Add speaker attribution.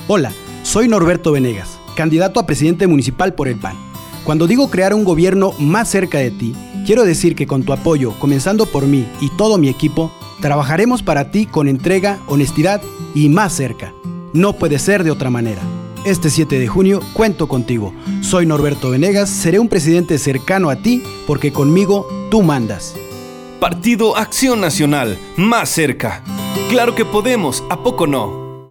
Speaker 1: Hola, soy Norberto Venegas, candidato a presidente municipal por el PAN. Cuando digo crear un gobierno más cerca de ti, quiero decir que con tu apoyo, comenzando por mí y todo mi equipo, trabajaremos para ti con entrega, honestidad y más cerca. No puede ser de otra manera. Este 7 de junio cuento contigo. Soy Norberto Venegas, seré un presidente cercano a ti porque conmigo tú mandas.
Speaker 2: Partido Acción Nacional, más cerca. Claro que podemos, ¿a poco no?